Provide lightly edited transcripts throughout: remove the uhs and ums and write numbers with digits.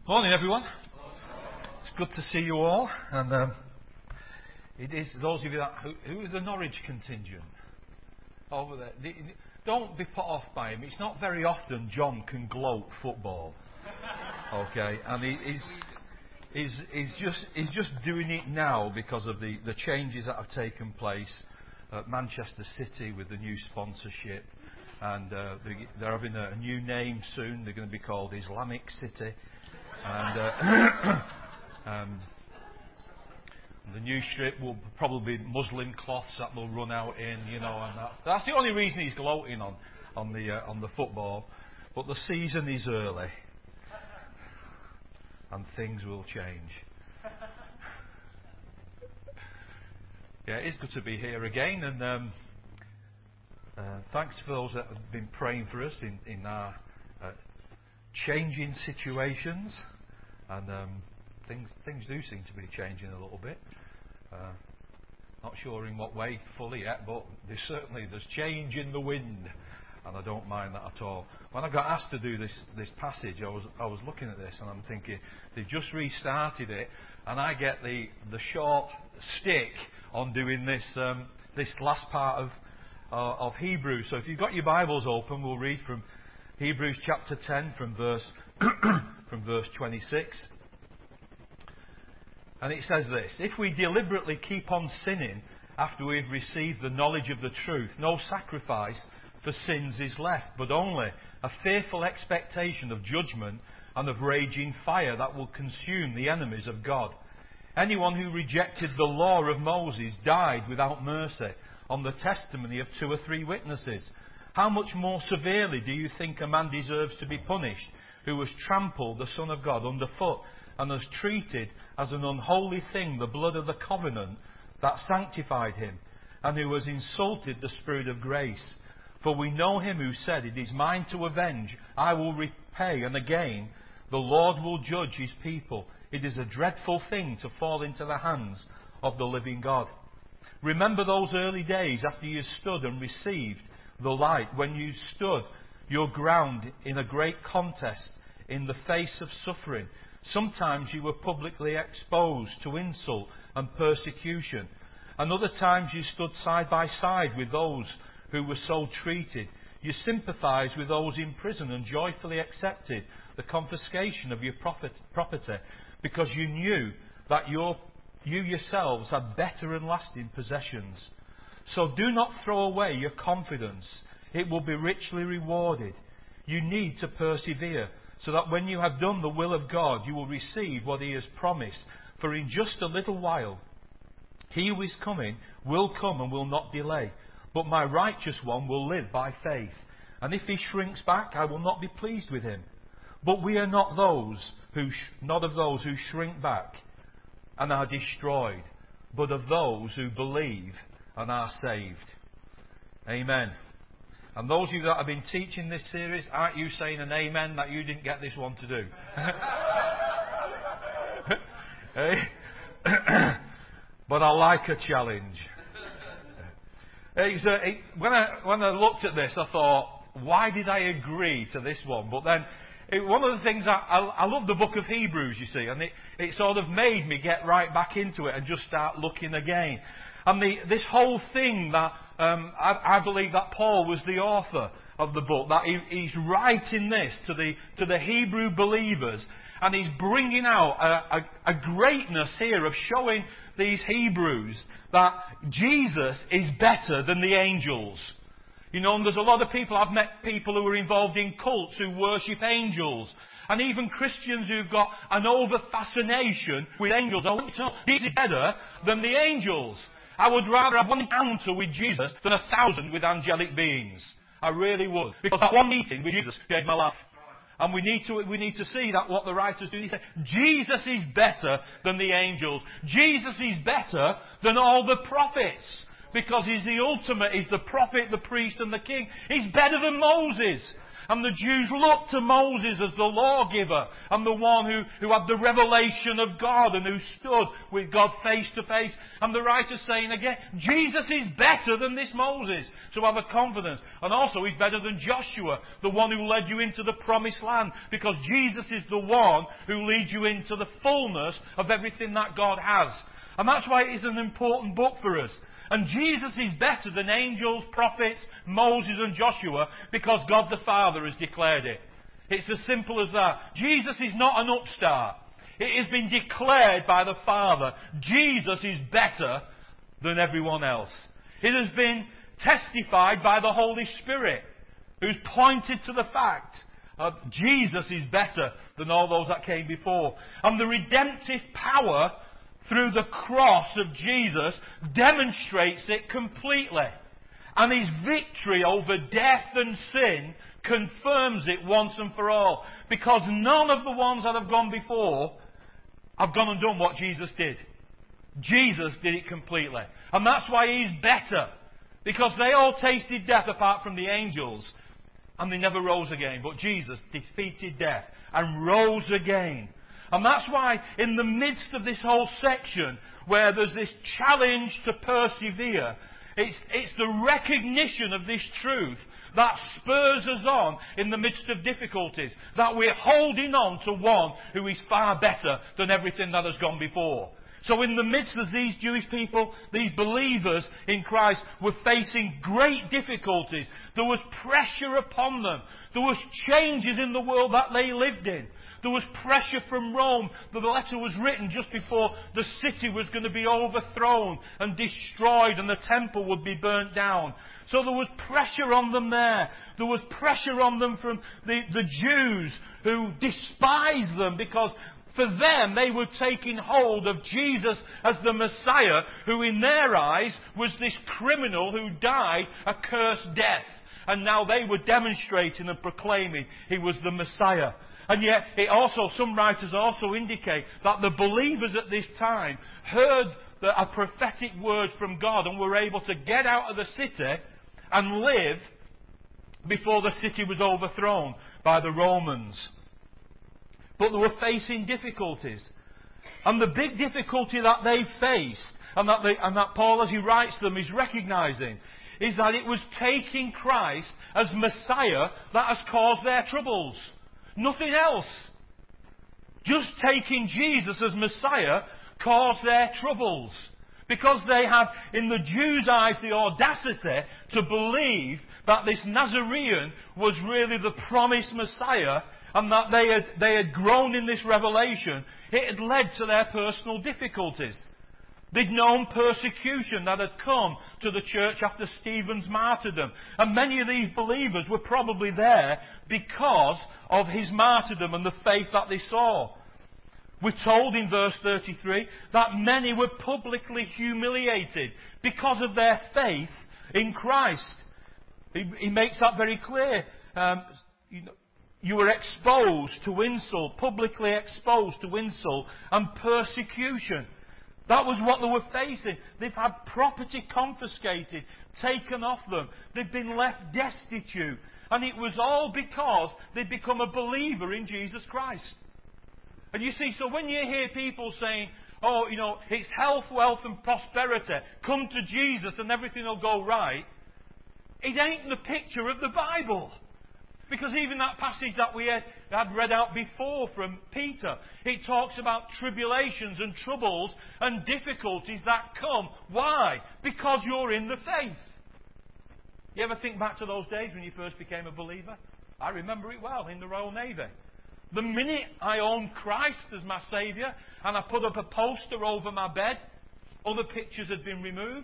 Morning, everyone. It's good to see you all. And it is those of you that who is the Norwich contingent over there. Don't be put off by him. It's not very often John can gloat football. Okay, and he's just doing it now because of the changes that have taken place at Manchester City with the new sponsorship, and they're having a new name soon. They're going to be called Islamic City. And the new strip will probably be Muslim cloths that will run out in, and that's the only reason he's gloating on the football. But the season is early, and things will change. Yeah, it's good to be here again, and thanks for those that have been praying for us in our changing situations. And things do seem to be changing a little bit. Not sure in what way fully yet, but there's change in the wind, and I don't mind that at all. When I got asked to do this passage, I was looking at this and I'm thinking they've just restarted it, and I get the short stick on doing this last part of Hebrews. So if you've got your Bibles open, we'll read from Hebrews chapter 10 from verse 26. And it says this: if we deliberately keep on sinning after we've received the knowledge of the truth, no sacrifice for sins is left, but only a fearful expectation of judgment and of raging fire that will consume the enemies of God. Anyone who rejected the law of Moses died without mercy on the testimony of 2 or 3 witnesses. How much more severely do you think a man deserves to be punished who has trampled the Son of God underfoot and has treated as an unholy thing the blood of the covenant that sanctified him, and who has insulted the Spirit of grace? For we know him who said, "It is mine to avenge, I will repay," and again, "The Lord will judge his people." It is a dreadful thing to fall into the hands of the living God. Remember those early days after you stood and received the light, when you stood your ground in a great contest in the face of suffering. Sometimes you were publicly exposed to insult and persecution, and other times you stood side by side with those who were so treated. You sympathized with those in prison and joyfully accepted the confiscation of your property, because you knew that you yourselves had better and lasting possessions. So do not throw away your confidence. It will be richly rewarded. You need to persevere, so that when you have done the will of God, you will receive what he has promised. For in just a little while, he who is coming will come and will not delay. But my righteous one will live by faith. And if he shrinks back, I will not be pleased with him. But we are not of those who shrink back and are destroyed, but of those who believe and are saved. Amen. And those of you that have been teaching this series, aren't you saying an amen that you didn't get this one to do? But I like a challenge. When I looked at this, I thought, why did I agree to this one? But then, one of the things, I love the book of Hebrews, you see, and it sort of made me get right back into it and just start looking again. And this whole thing that I believe that Paul was the author of the book, that he's writing this to the Hebrew believers, and he's bringing out a greatness here of showing these Hebrews that Jesus is better than the angels. And there's a lot of people, I've met people who are involved in cults who worship angels. And even Christians who've got an over-fascination with angels. Jesus is better than the angels. I would rather have one encounter with Jesus than 1,000 with angelic beings. I really would. Because that one meeting with Jesus gave my life. And we need to see that what the writers do. They say, Jesus is better than the angels. Jesus is better than all the prophets. Because he's the ultimate, he's the prophet, the priest and the king. He's better than Moses. And the Jews looked to Moses as the lawgiver and the one who had the revelation of God and who stood with God face to face. And the writer's saying again, Jesus is better than this Moses. So have a confidence. And also he's better than Joshua, the one who led you into the promised land. Because Jesus is the one who leads you into the fullness of everything that God has. And that's why it is an important book for us. And Jesus is better than angels, prophets, Moses and Joshua because God the Father has declared it. It's as simple as that. Jesus is not an upstart. It has been declared by the Father. Jesus is better than everyone else. It has been testified by the Holy Spirit, who's pointed to the fact that Jesus is better than all those that came before. And the redemptive power through the cross of Jesus demonstrates it completely. And his victory over death and sin confirms it once and for all. Because none of the ones that have gone before have gone and done what Jesus did. Jesus did it completely. And that's why he's better. Because they all tasted death apart from the angels. And they never rose again. But Jesus defeated death and rose again. And that's why in the midst of this whole section, where there's this challenge to persevere, it's the recognition of this truth that spurs us on in the midst of difficulties. That we're holding on to one who is far better than everything that has gone before. So in the midst of these Jewish people, these believers in Christ were facing great difficulties. There was pressure upon them. There was changes in the world that they lived in. There was pressure from Rome. The letter was written just before the city was going to be overthrown and destroyed and the temple would be burnt down. So there was pressure on them there. There was pressure on them from the Jews who despised them because for them they were taking hold of Jesus as the Messiah, who in their eyes was this criminal who died a cursed death. And now they were demonstrating and proclaiming he was the Messiah. And yet, some writers also indicate that the believers at this time heard a prophetic word from God and were able to get out of the city and live before the city was overthrown by the Romans. But they were facing difficulties. And the big difficulty that they faced, and that Paul, as he writes them, is recognizing, is that it was taking Christ as Messiah that has caused their troubles. Nothing else. Just taking Jesus as Messiah caused their troubles. Because they had, in the Jews' eyes, the audacity to believe that this Nazarene was really the promised Messiah and that they had grown in this revelation. It had led to their personal difficulties. They'd known persecution that had come to the church after Stephen's martyrdom. And many of these believers were probably there because of his martyrdom and the faith that they saw. We're told in verse 33 that many were publicly humiliated because of their faith in Christ. He makes that very clear. You were exposed to insult, publicly exposed to insult and persecution. That was what they were facing. They've had property confiscated, taken off them. They've been left destitute. And it was all because they'd become a believer in Jesus Christ. And you see, so when you hear people saying, oh, it's health, wealth and prosperity, come to Jesus and everything will go right, it ain't the picture of the Bible. Because even that passage that we had read out before from Peter, it talks about tribulations and troubles and difficulties that come. Why? Because you're in the faith. You ever think back to those days when you first became a believer? I remember it well in the Royal Navy. The minute I owned Christ as my Saviour and I put up a poster over my bed, other pictures had been removed,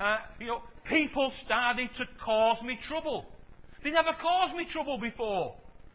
people started to cause me trouble. They never caused me trouble before.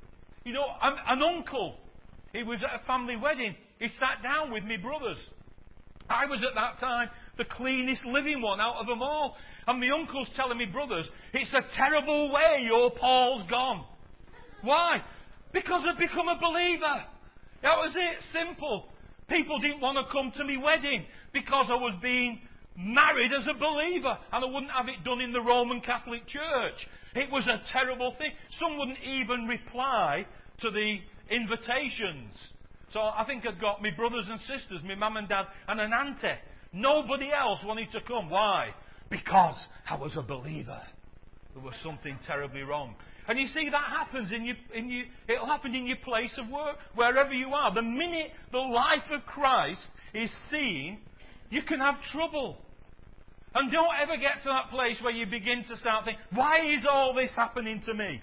An uncle, he was at a family wedding. He sat down with me brothers. I was at that time the cleanest living one out of them all. And my uncle's telling me brothers, it's a terrible way your Paul's gone. Why? Because I've become a believer. That was it. Simple. People didn't want to come to my wedding because I was being married as a believer, and I wouldn't have it done in the Roman Catholic Church. It was a terrible thing. Some wouldn't even reply to the invitations. So I think I'd got my brothers and sisters, my mum and dad, and an auntie. Nobody else wanted to come. Why? Because I was a believer. There was something terribly wrong. And you see, that happens it'll happen in your place of work, wherever you are. The minute the life of Christ is seen, you can have trouble. And don't ever get to that place where you begin to start thinking, why is all this happening to me?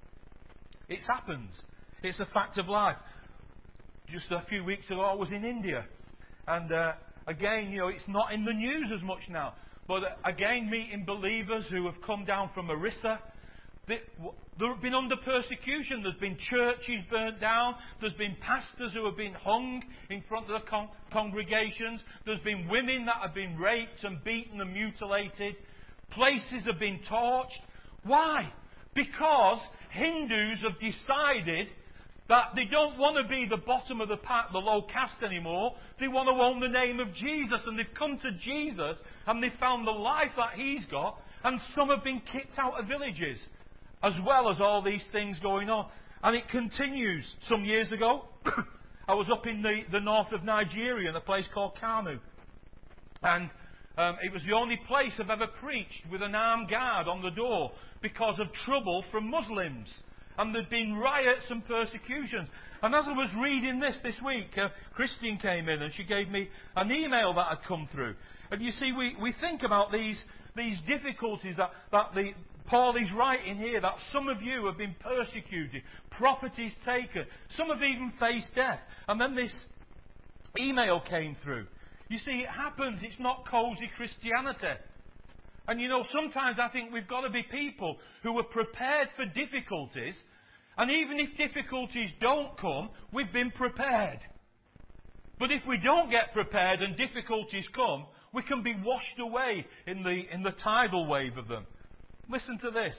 It happens. It's a fact of life. Just a few weeks ago, I was in India. And again, it's not in the news as much now. But again, meeting believers who have come down from Orissa. They've been under persecution. There's been churches burnt down. There's been pastors who have been hung in front of the congregations. There's been women that have been raped and beaten and mutilated. Places have been torched. Why? Because Hindus have decided that they don't want to be the bottom of the pack, the low caste anymore. They want to own the name of Jesus. And they've come to Jesus and they've found the life that He's got. And some have been kicked out of villages, as well as all these things going on. And it continues. Some years ago, I was up in the north of Nigeria in a place called Kano. And it was the only place I've ever preached with an armed guard on the door because of trouble from Muslims. And there'd been riots and persecutions. And as I was reading this week, Christine came in and she gave me an email that had come through. And you see, we think about these difficulties that Paul is writing here, that some of you have been persecuted, properties taken, some have even faced death. And then this email came through. You see, it happens. It's not cosy Christianity. And sometimes I think we've got to be people who are prepared for difficulties. And even if difficulties don't come, we've been prepared. But if we don't get prepared and difficulties come, we can be washed away in the tidal wave of them. Listen to this.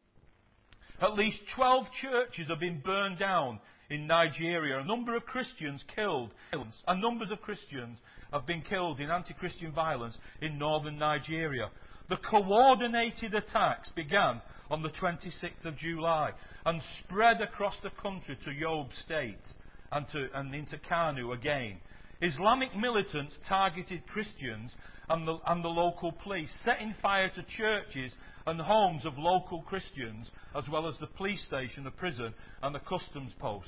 At least 12 churches have been burned down in Nigeria. A number of Christians killed. And numbers of Christians have been killed in anti-Christian violence in northern Nigeria. The coordinated attacks began on the 26th of July and spread across the country to Yobe State and into Kano again. Islamic militants targeted Christians and the local police, setting fire to churches and homes of local Christians, as well as the police station, the prison, and the customs post.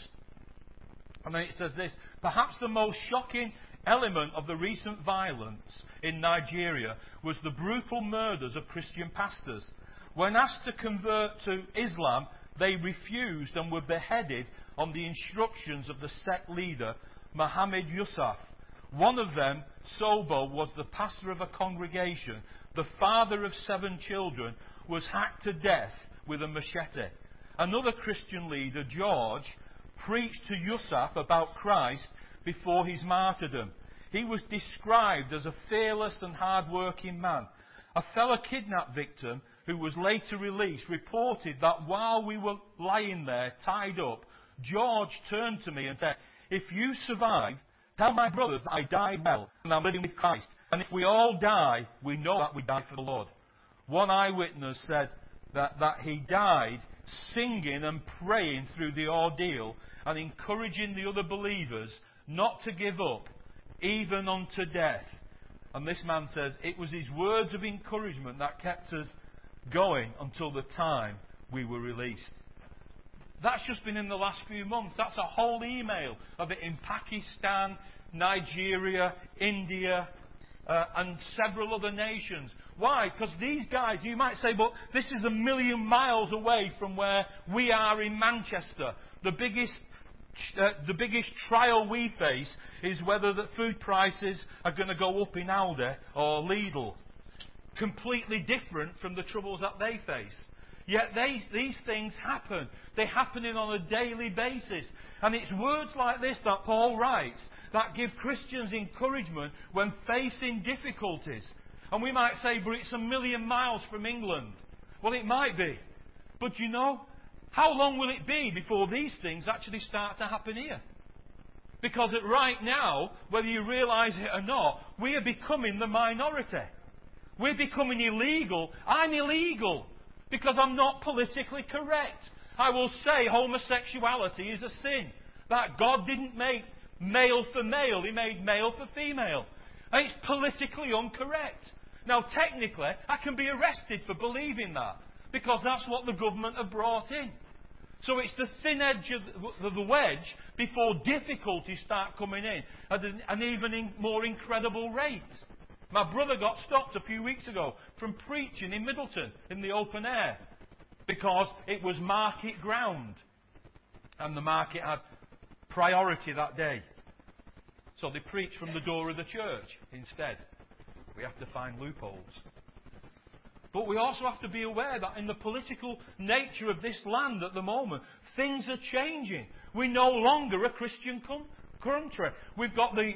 And then it says this: perhaps the most shocking element of the recent violence in Nigeria was the brutal murders of Christian pastors. When asked to convert to Islam, they refused and were beheaded on the instructions of the sect leader, Muhammad Yusuf. One of them, Sobo, was the pastor of a congregation. The father of 7 children was hacked to death with a machete. Another Christian leader, George, preached to Yusuf about Christ before his martyrdom. He was described as a fearless and hard-working man. A fellow kidnap victim, who was later released, reported that while we were lying there tied up, George turned to me and said, "If you survive, tell my brothers that I died well and I'm living with Christ. And if we all die, we know that we died for the Lord." One eyewitness said that he died singing and praying through the ordeal and encouraging the other believers not to give up, even unto death. And this man says it was his words of encouragement that kept us going until the time we were released. That's just been in the last few months. That's a whole email of it in Pakistan, Nigeria, India, and several other nations. Why? Because these guys, you might say, but this is 1,000,000 miles away from where we are in Manchester. The biggest trial we face is whether the food prices are going to go up in Aldi or Lidl. Completely different from the troubles that they face. Yet these things happen. They're happening on a daily basis. And it's words like this that Paul writes that give Christians encouragement when facing difficulties. And we might say, but it's 1,000,000 miles from England. Well, it might be. But how long will it be before these things actually start to happen here? Because right now, whether you realise it or not, we are becoming the minority. We're becoming illegal. I'm illegal because I'm not politically correct. I will say homosexuality is a sin. That God didn't make male for male. He made male for female. And it's politically incorrect. Now, technically, I can be arrested for believing that because that's what the government have brought in. So it's the thin edge of the wedge before difficulties start coming in at an even more incredible rate. My brother got stopped a few weeks ago from preaching in Middleton in the open air because it was market ground and the market had priority that day. So they preached from the door of the church instead. We have to find loopholes. But we also have to be aware that in the political nature of this land at the moment, things are changing. We're no longer a Christian country. We've got the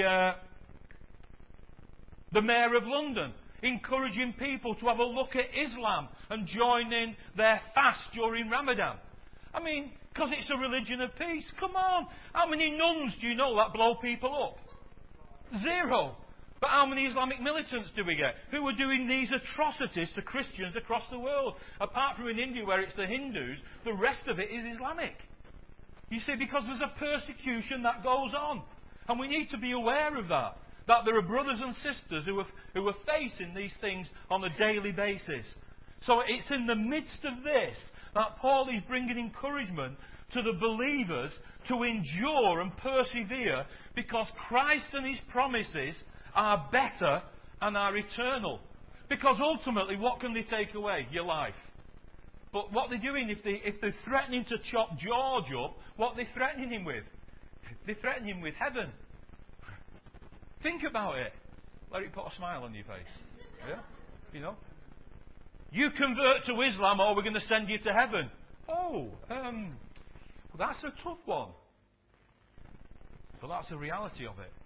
Mayor of London encouraging people to have a look at Islam and join in their fast during Ramadan. I mean, because it's a religion of peace. Come on. How many nuns do you know that blow people up? Zero. But how many Islamic militants do we get who are doing these atrocities to Christians across the world? Apart from in India where it's the Hindus, the rest of it is Islamic. You see, because there's a persecution that goes on. And we need to be aware of that. That there are brothers and sisters who are facing these things on a daily basis. So it's in the midst of this that Paul is bringing encouragement to the believers to endure and persevere because Christ and His promises are better and are eternal. Because ultimately, what can they take away? Your life. But what they're doing, if they're threatening to chop George up, what are they threatening him with? They're threatening him with heaven. Think about it. Let it put a smile on your face. Yeah? You know? You convert to Islam or we're going to send you to heaven. Oh, that's a tough one. But that's the reality of it.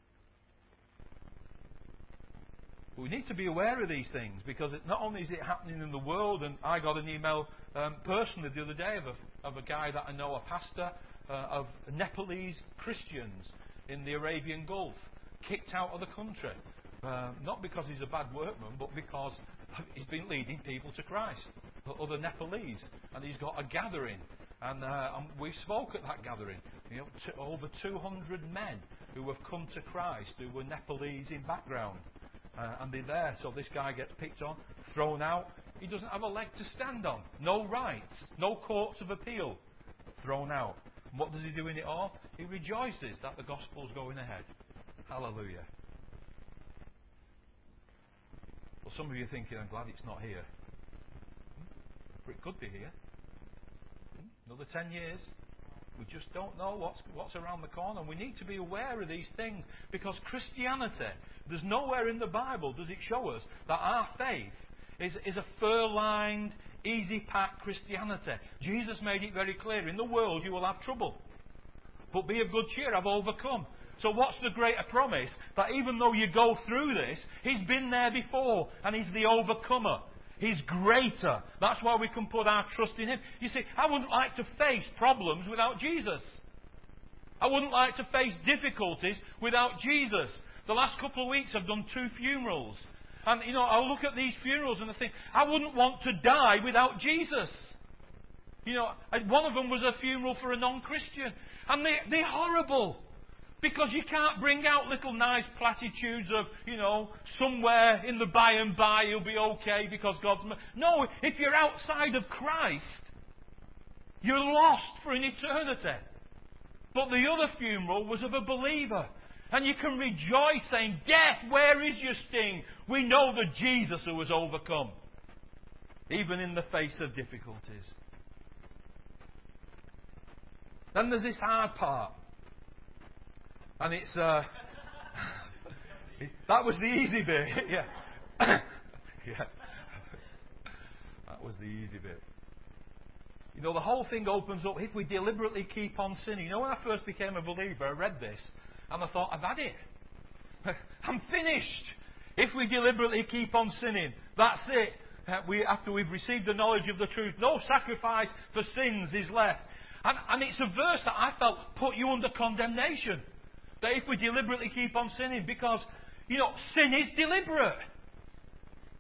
We need to be aware of these things because not only is it happening in the world, and I got an email personally the other day of a guy that I know, a pastor of Nepalese Christians in the Arabian Gulf, kicked out of the country. Not because he's a bad workman, but because he's been leading people to Christ, other Nepalese, and he's got a gathering. And we spoke at that gathering. You know, over 200 men who have come to Christ who were Nepalese in background. And they're there, so this guy gets picked on, thrown out. He doesn't have a leg to stand on. No rights, no courts of appeal. Thrown out. And what does he do in it all? He rejoices that the gospel's going ahead. Hallelujah. Well, some of you are thinking, I'm glad it's not here. But it could be here. Another 10 years. We just don't know what's around the corner. We need to be aware of these things because Christianity, there's nowhere in the Bible does it show us that our faith is a fur-lined, easy-packed Christianity. Jesus made it very clear, in the world you will have trouble. But be of good cheer, I've overcome. So what's the greater promise? That even though you go through this, He's been there before and He's the overcomer. He's greater. That's why we can put our trust in Him. You see, I wouldn't like to face problems without Jesus. I wouldn't like to face difficulties without Jesus. The last couple of weeks I've done 2 funerals. And, you know, I look at these funerals and I think, I wouldn't want to die without Jesus. You know, one of them was a funeral for a non-Christian. And they're horrible. Because you can't bring out little nice platitudes of, you know, somewhere in the by and by you'll be okay because God's... No, if you're outside of Christ, you're lost for an eternity. But the other funeral was of a believer. And you can rejoice saying, Death, where is your sting? We know the Jesus who has overcome. Even in the face of difficulties. Then there's this hard part. And it's... that was the easy bit. Yeah. Yeah. That was the easy bit. You know, the whole thing opens up if we deliberately keep on sinning. You know, when I first became a believer, I read this. And I thought, I've had it. I'm finished. If we deliberately keep on sinning, that's it. After we've received the knowledge of the truth, no sacrifice for sins is left. And it's a verse that I felt put you under condemnation. That if we deliberately keep on sinning, because, you know, sin is deliberate.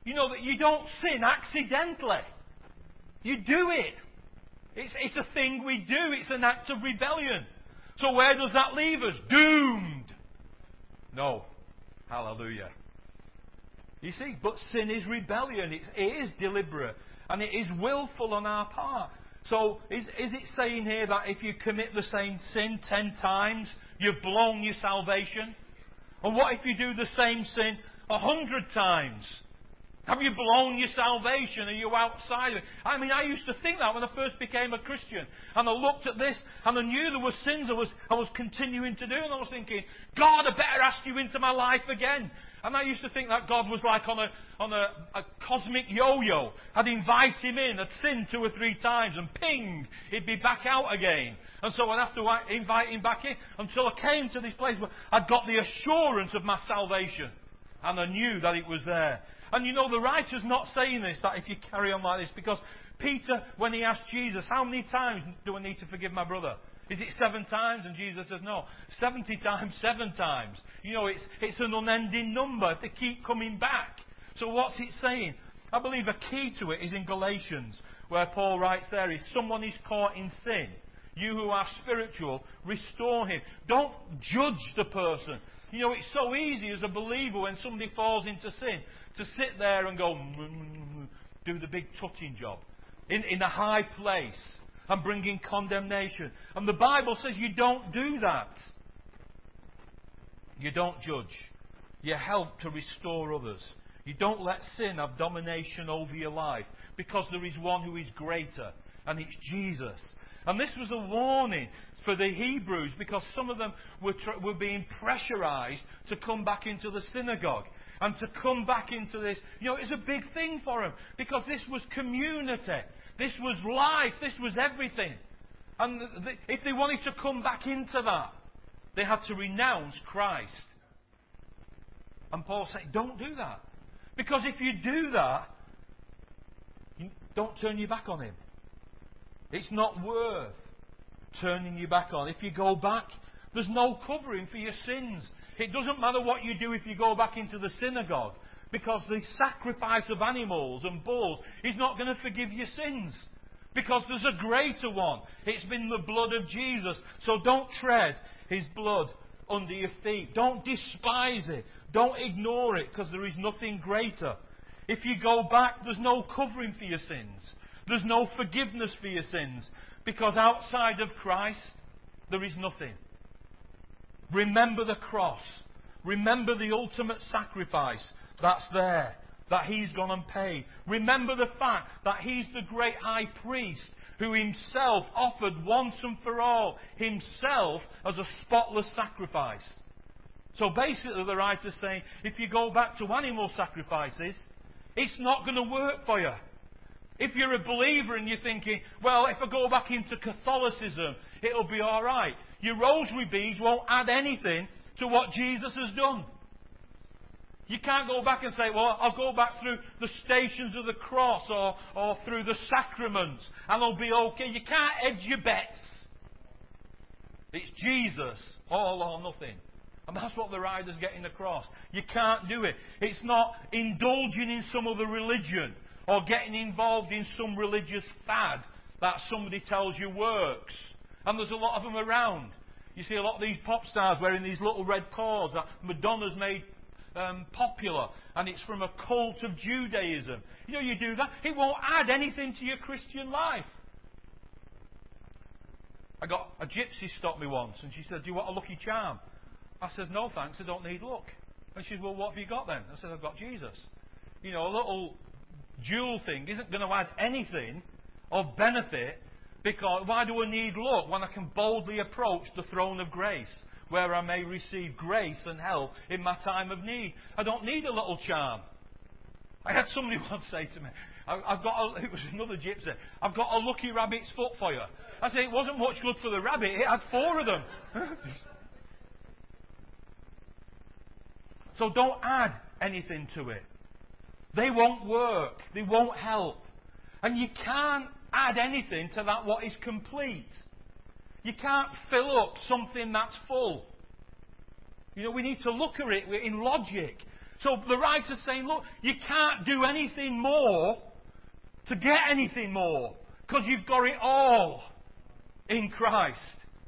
You know that you don't sin accidentally. You do it. It's a thing we do. It's an act of rebellion. So where does that leave us? Doomed. No. Hallelujah. You see, but sin is rebellion. It is deliberate. And it is willful on our part. So is it saying here that if you commit the same sin 10 times, you've blown your salvation? And what if you do the same sin 100 times? Have you blown your salvation? Are you outside of it? I mean, I used to think that when I first became a Christian. And I looked at this and I knew there were sins I was continuing to do. And I was thinking, God, I better ask you into my life again. And I used to think that God was like on a cosmic yo-yo. I'd invite him in, I'd sin 2 or 3 times, and ping, he'd be back out again. And so I'd have to invite him back in until I came to this place where I'd got the assurance of my salvation. And I knew that it was there. And you know, the writer's not saying this, that if you carry on like this, because Peter, when he asked Jesus, how many times do I need to forgive my brother? Is it 7 times? And Jesus says, no, 70 times, 7 times. You know, it's an unending number if they keep coming back. So what's it saying? I believe a key to it is in Galatians, where Paul writes there, if someone is caught in sin, you who are spiritual, restore him. Don't judge the person. You know, it's so easy as a believer when somebody falls into sin to sit there and go, do the big touching job in a high place and bring in condemnation. And the Bible says you don't do that. You don't judge. You help to restore others. You don't let sin have domination over your life, because there is one who is greater, and it's Jesus. And this was a warning for the Hebrews, because some of them were being pressurized to come back into the synagogue and to come back into this. You know, it was a big thing for them, because this was community. This was life. This was everything. And if they wanted to come back into that, they had to renounce Christ. And Paul said, don't do that. Because if you do that, don't turn your back on him. It's not worth turning your back on. If you go back, there's no covering for your sins. It doesn't matter what you do if you go back into the synagogue, because the sacrifice of animals and bulls is not going to forgive your sins, because there's a greater one. It's been the blood of Jesus. So don't tread his blood under your feet. Don't despise it. Don't ignore it, because there is nothing greater. If you go back, there's no covering for your sins. There's no forgiveness for your sins, because outside of Christ, there is nothing. Remember the cross. Remember the ultimate sacrifice that's there, that he's gone and paid. Remember the fact that he's the great high priest who himself offered once and for all himself as a spotless sacrifice. So basically the writer's saying, if you go back to animal sacrifices, it's not going to work for you. If you're a believer and you're thinking, well, if I go back into Catholicism, it'll be all right. Your rosary beads won't add anything to what Jesus has done. You can't go back and say, well, I'll go back through the stations of the cross or through the sacraments and I'll be okay. You can't hedge your bets. It's Jesus, all or nothing. And that's what the writer's getting across. You can't do it. It's not indulging in some other religion or getting involved in some religious fad that somebody tells you works. And there's a lot of them around. You see a lot of these pop stars wearing these little red cords that Madonna's made popular, and it's from a cult of Judaism. You know, you do that, it won't add anything to your Christian life. I got a gypsy stopped me once, and she said, do you want a Lucky Charm? I said, no thanks, I don't need luck. And she said, well, what have you got then? I said, I've got Jesus. You know, a little jewel thing isn't going to add anything of benefit, because why do I need luck when I can boldly approach the throne of grace, where I may receive grace and help in my time of need? I don't need a little charm. I had somebody once say to me, it was another gypsy, I've got a lucky rabbit's foot for you. I said, it wasn't much good for the rabbit, it had 4 of them. So don't add anything to it. They won't work. They won't help. And you can't add anything to that what is complete. You can't fill up something that's full. You know, we need to look at it in logic. So the writer's saying, look, you can't do anything more to get anything more, because you've got it all in Christ.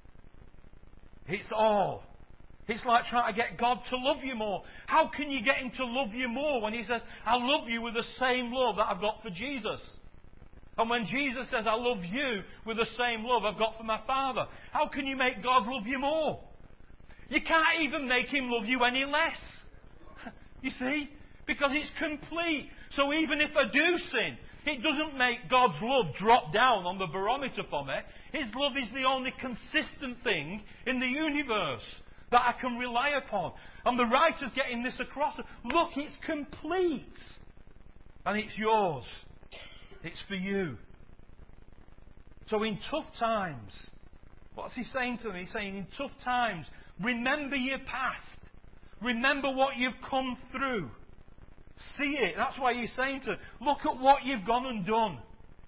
It's all. It's like trying to get God to love you more. How can you get Him to love you more when He says, I love you with the same love that I've got for Jesus? And when Jesus says, I love you with the same love I've got for my Father, how can you make God love you more? You can't even make Him love you any less. You see? Because it's complete. So even if I do sin, it doesn't make God's love drop down on the barometer for me. His love is the only consistent thing in the universe that I can rely upon. And the writer's getting this across. Look, it's complete. And it's yours. It's for you. So in tough times, what's he saying to them? He's saying, in tough times, remember your past. Remember what you've come through. See it. That's why he's saying to them, look at what you've gone and done.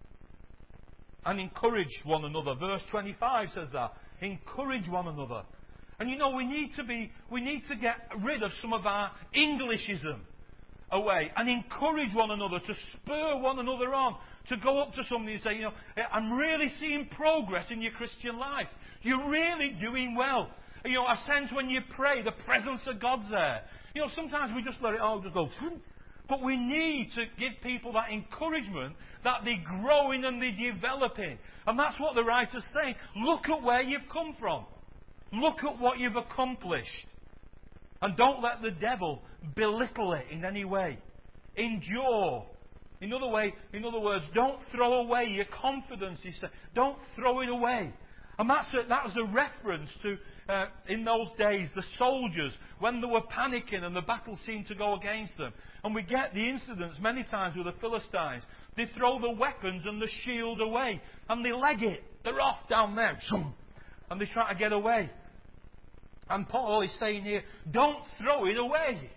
And encourage one another. Verse 25 says that. Encourage one another. And you know, we need to get rid of some of our Englishism away and encourage one another, to spur one another on, to go up to somebody and say, you know, I'm really seeing progress in your Christian life. You're really doing well. You know, I sense when you pray, the presence of God's there. You know, sometimes we just let it all just go. But we need to give people that encouragement that they're growing and they're developing. And that's what the writer's saying. Look at where you've come from. Look at what you've accomplished. And don't let the devil belittle it in any way. Endure. In other words, don't throw away your confidence. He said, don't throw it away. And that was a reference to, in those days, the soldiers, when they were panicking and the battle seemed to go against them. And we get the incidents many times with the Philistines. They throw the weapons and the shield away. And they leg it. They're off down there. And they try to get away. And Paul is saying here, don't throw it away.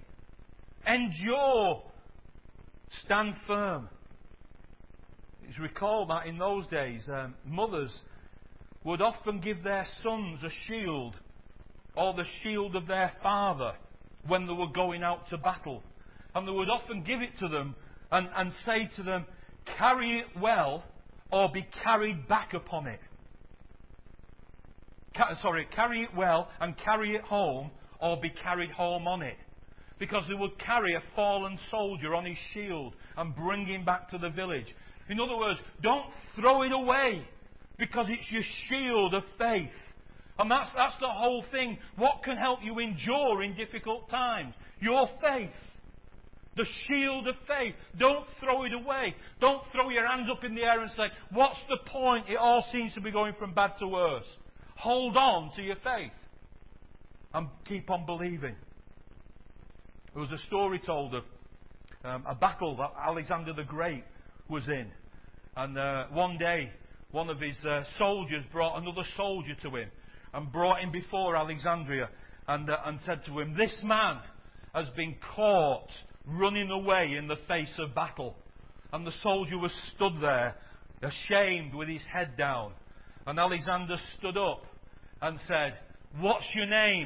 Endure. Stand firm. It's recalled that in those days, mothers would often give their sons a shield, or the shield of their father, when they were going out to battle. And they would often give it to them and say to them, carry it well, or be carried back upon it. Carry it well and carry it home, or be carried home on it. Because they would carry a fallen soldier on his shield and bring him back to the village. In other words, don't throw it away, because it's your shield of faith. And that's the whole thing. What can help you endure in difficult times? Your faith. The shield of faith. Don't throw it away. Don't throw your hands up in the air and say, what's the point? It all seems to be going from bad to worse. Hold on to your faith. And keep on believing. There was a story told of a battle that Alexander the Great was in. And one day, one of his soldiers brought another soldier to him and brought him before Alexandria and said to him, this man has been caught running away in the face of battle. And the soldier was stood there, ashamed, with his head down. And Alexander stood up and said, what's your name?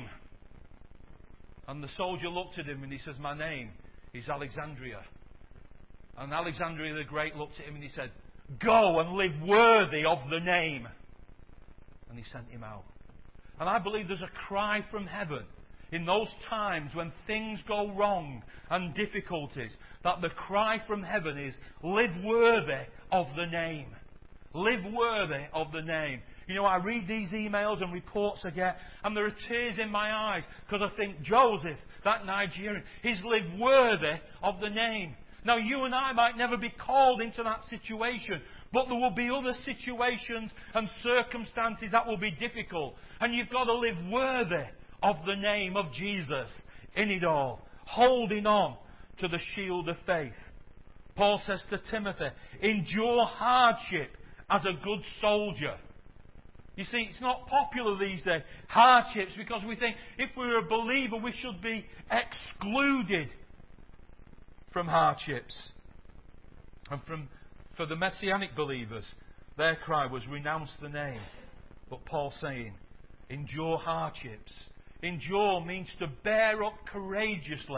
And the soldier looked at him and he says, my name is Alexandria. And Alexandria the Great looked at him and he said, go and live worthy of the name. And he sent him out. And I believe there's a cry from heaven in those times when things go wrong and difficulties, that the cry from heaven is, live worthy of the name. Live worthy of the name. You know, I read these emails and reports I get, and there are tears in my eyes, because I think, Joseph, that Nigerian, he's lived worthy of the name. Now, you and I might never be called into that situation, but there will be other situations and circumstances that will be difficult. And you've got to live worthy of the name of Jesus in it all, holding on to the shield of faith. Paul says to Timothy, endure hardship as a good soldier. You see, it's not popular these days, hardships, because we think if we're a believer we should be excluded from hardships. And for the Messianic believers, their cry was, renounce the name. But Paul's saying, endure hardships. Endure means to bear up courageously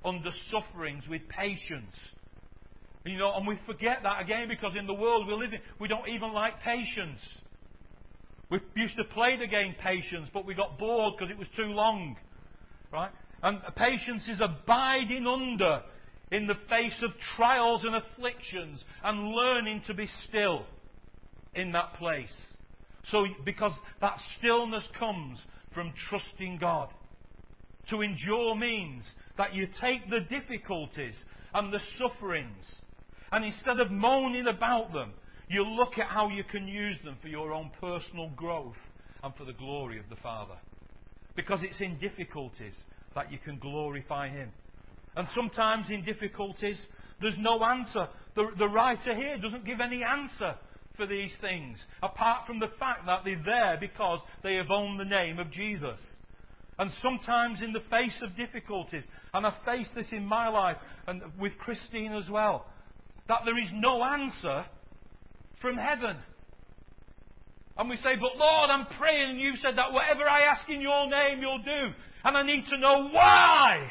under sufferings with patience. You know, and we forget that again because in the world we live in, we don't even like patience. We used to play the game Patience, but we got bored because it was too long. Right? And patience is abiding under in the face of trials and afflictions and learning to be still in that place. So, because that stillness comes from trusting God. To endure means that you take the difficulties and the sufferings, and instead of moaning about them, you look at how you can use them for your own personal growth and for the glory of the Father. Because it's in difficulties that you can glorify Him. And sometimes in difficulties, there's no answer. The writer here doesn't give any answer for these things, apart from the fact that they're there because they have owned the name of Jesus. And sometimes in the face of difficulties, and I've faced this in my life, and with Christine as well, that there is no answer from heaven. And we say, but Lord, I'm praying, and you said that whatever I ask in your name, you'll do. And I need to know why.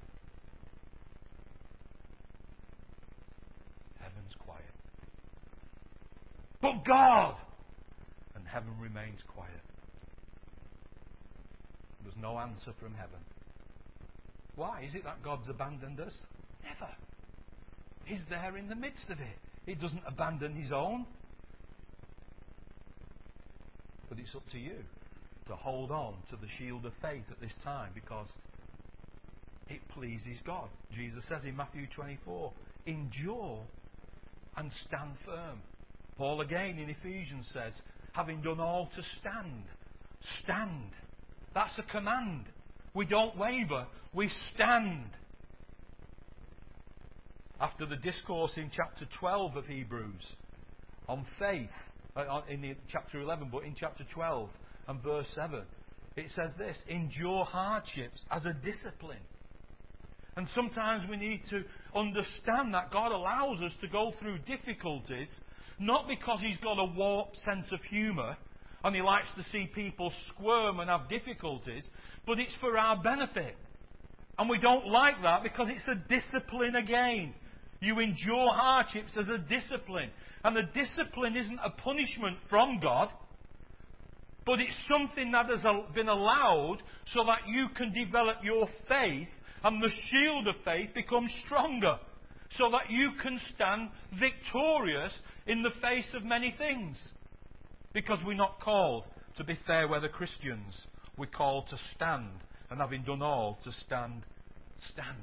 Heaven's quiet. But God, and heaven remains quiet. There's no answer from heaven. Why? Is it that God's abandoned us? Never. He's there in the midst of it. He doesn't abandon His own. But it's up to you to hold on to the shield of faith at this time, because it pleases God. Jesus says in Matthew 24, endure and stand firm. Paul again in Ephesians says, having done all to stand. Stand. That's a command. We don't waver. We stand. After the discourse in chapter 12 of Hebrews on faith, in chapter 11, but in chapter 12 and verse 7, it says this: endure hardships as a discipline. And sometimes we need to understand that God allows us to go through difficulties, not because He's got a warped sense of humour and He likes to see people squirm and have difficulties, but it's for our benefit. And we don't like that because it's a discipline again. You endure hardships as a discipline. And the discipline isn't a punishment from God, but it's something that has been allowed so that you can develop your faith, and the shield of faith becomes stronger, so that you can stand victorious in the face of many things. Because we're not called to be fair weather Christians. We're called to stand, and having done all to stand, stand.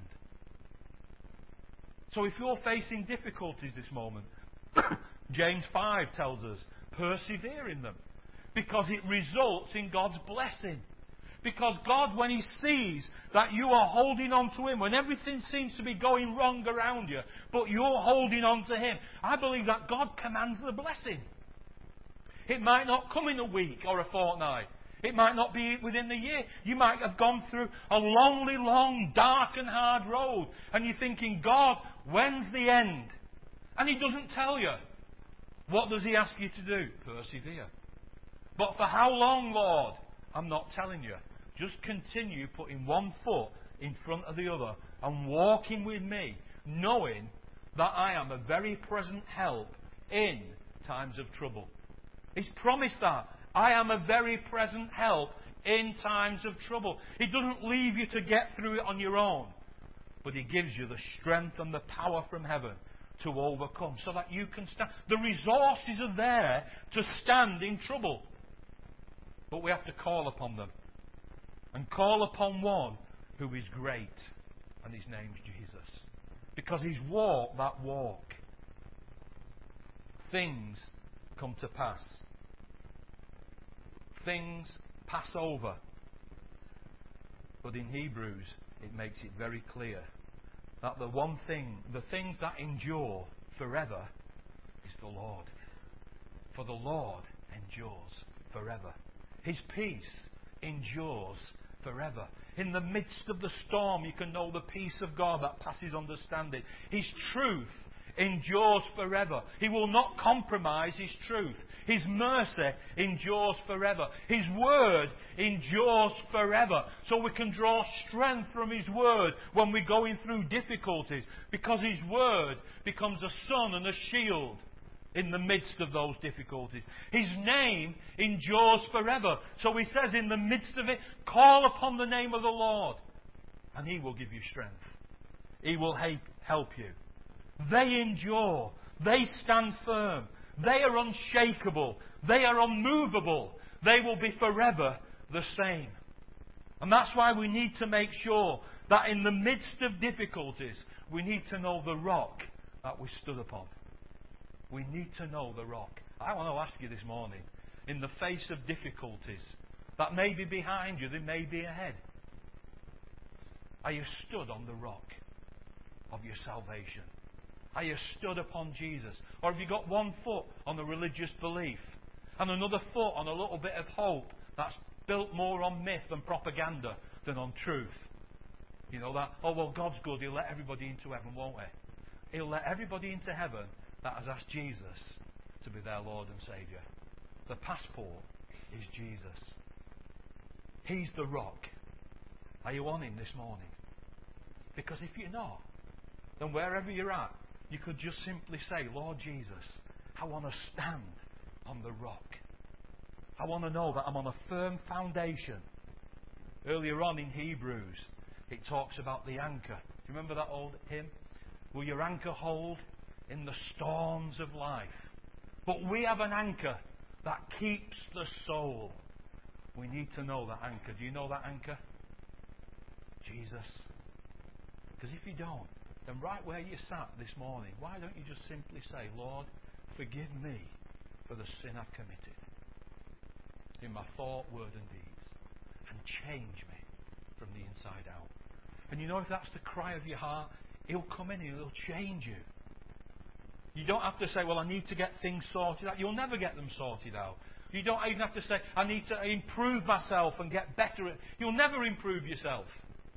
So if you're facing difficulties this moment, James 5 tells us, persevere in them. Because it results in God's blessing. Because God, when He sees that you are holding on to Him, when everything seems to be going wrong around you, but you're holding on to Him, I believe that God commands the blessing. It might not come in a week or a fortnight. It might not be within the year. You might have gone through a lonely, long, dark and hard road. And you're thinking, God, when's the end? And He doesn't tell you. What does He ask you to do? Persevere. But for how long, Lord? I'm not telling you. Just continue putting one foot in front of the other and walking with me, knowing that I am a very present help in times of trouble. He's promised that. I am a very present help in times of trouble. He doesn't leave you to get through it on your own, but He gives you the strength and the power from heaven to overcome, so that you can stand. The resources are there to stand in trouble. But we have to call upon them. And call upon one who is great. And His name's Jesus. Because He's walked that walk. Things come to pass. Things pass over. But in Hebrews, it makes it very clear that the things that endure forever is the Lord. For the Lord endures forever. His peace endures forever. In the midst of the storm, you can know the peace of God that passes understanding. His truth endures forever. He will not compromise His truth. His mercy endures forever. His word endures forever. So we can draw strength from His word when we're going through difficulties, because His word becomes a sun and a shield in the midst of those difficulties. His name endures forever. So He says in the midst of it, call upon the name of the Lord and He will give you strength. He will help you. They endure. They stand firm. They are unshakable. They are unmovable. They will be forever the same. And that's why we need to make sure that in the midst of difficulties, we need to know the rock that we stood upon. We need to know the rock. I want to ask you this morning, in the face of difficulties that may be behind you, they may be ahead, are you stood on the rock of your salvation? Are you stood upon Jesus? Or have you got one foot on the religious belief and another foot on a little bit of hope that's built more on myth and propaganda than on truth? You know that, oh well, God's good, He'll let everybody into heaven, won't He? He'll let everybody into heaven that has asked Jesus to be their Lord and Saviour. The passport is Jesus. He's the rock. Are you on Him this morning? Because if you're not, then wherever you're at, you could just simply say, Lord Jesus, I want to stand on the rock. I want to know that I'm on a firm foundation. Earlier on in Hebrews, it talks about the anchor. Do you remember that old hymn? Will your anchor hold in the storms of life? But we have an anchor that keeps the soul. We need to know that anchor. Do you know that anchor? Jesus. Because if you don't, then right where you sat this morning, why don't you just simply say, Lord, forgive me for the sin I've committed in my thought, word and deeds, and change me from the inside out. And you know, if that's the cry of your heart, He'll come in and He'll change you. You don't have to say, well, I need to get things sorted out. You'll never get them sorted out. You don't even have to say, I need to improve myself and get better at. You'll never improve yourself.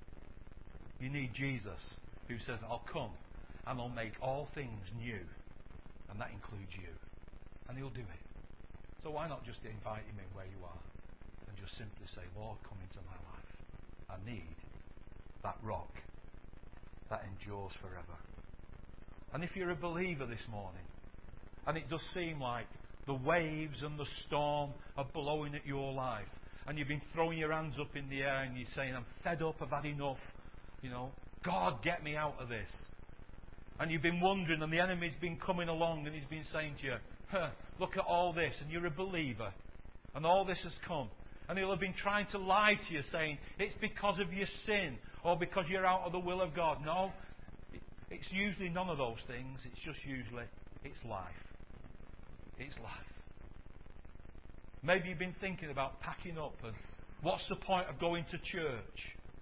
You need Jesus, who says, I'll come and I'll make all things new. And that includes you. And He'll do it. So why not just invite Him in where you are and just simply say, Lord, come into my life. I need that rock that endures forever. And if you're a believer this morning, and it does seem like the waves and the storm are blowing at your life, and you've been throwing your hands up in the air and you're saying, I'm fed up, I've had enough, you know, God, get me out of this. And you've been wondering, and the enemy's been coming along and he's been saying to you, look at all this, and you're a believer, and all this has come. And he'll have been trying to lie to you, saying, it's because of your sin, or because you're out of the will of God. No, it's usually none of those things. It's just usually, it's life. It's life. Maybe you've been thinking about packing up, and what's the point of going to church?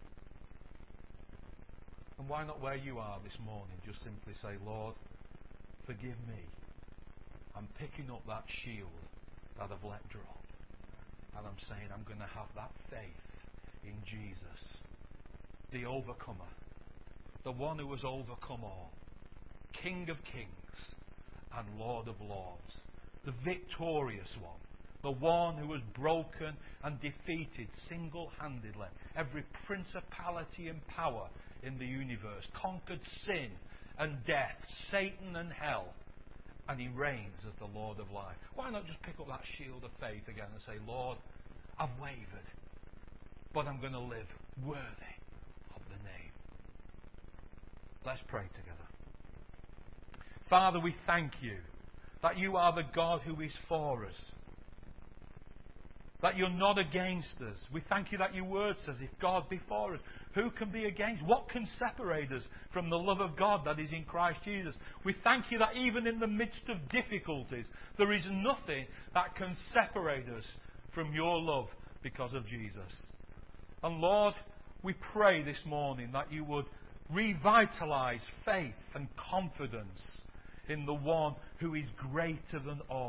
And why not where you are this morning, just simply say, Lord, forgive me. I'm picking up that shield that I've let drop. And I'm saying I'm going to have that faith in Jesus, the overcomer, the one who has overcome all, King of kings and Lord of lords, the victorious one, the one who has broken and defeated single-handedly every principality and power in the universe, conquered sin and death, Satan and hell, and He reigns as the Lord of life. Why not just pick up that shield of faith again and say, Lord, I've wavered, but I'm going to live worthy of the name. Let's pray together. Father, we thank You that You are the God who is for us, that You're not against us. We thank You that Your word says, if God be for us, who can be against? What can separate us from the love of God that is in Christ Jesus? We thank You that even in the midst of difficulties, there is nothing that can separate us from Your love because of Jesus. And Lord, we pray this morning that You would revitalize faith and confidence in the one who is greater than all.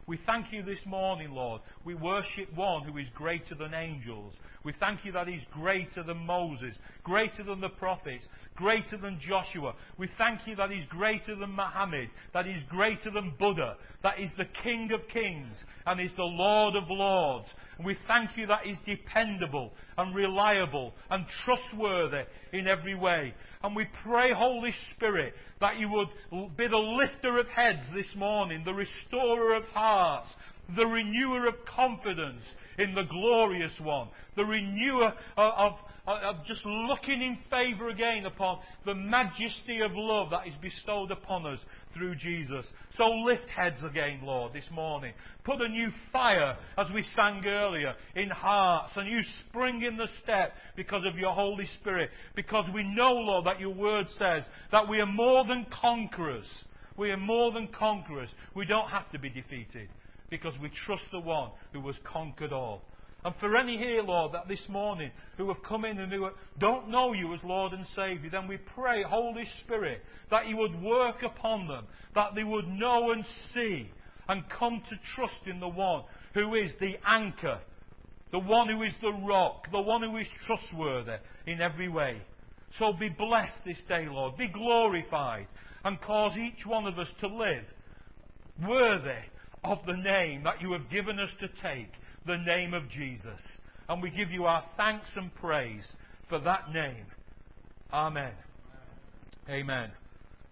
We thank you this morning, Lord. We worship one who is greater than angels. We thank you that he's greater than Moses, greater than the prophets, greater than Joshua. We thank you that he's greater than Muhammad, that he's greater than Buddha, that he's the King of kings and is the Lord of lords. And we thank you that he's dependable and reliable and trustworthy in every way. And we pray, Holy Spirit, that you would be the lifter of heads this morning, the restorer of hearts, the renewer of confidence in the glorious one, the renewer of just looking in favour again upon the majesty of love that is bestowed upon us through Jesus. So lift heads again, Lord, this morning. Put a new fire, as we sang earlier, in hearts, a new spring in the step because of your Holy Spirit. Because we know, Lord, that your word says that we are more than conquerors. We are more than conquerors. We don't have to be defeated because we trust the one who has conquered all. And for any here, Lord, that this morning who have come in and who don't know you as Lord and Saviour, then we pray, Holy Spirit, that you would work upon them, that they would know and see and come to trust in the one who is the anchor, the one who is the rock, the one who is trustworthy in every way. So be blessed this day, Lord. Be glorified and cause each one of us to live worthy of the name that you have given us to take, the name of Jesus. And we give you our thanks and praise for that name. Amen. Amen.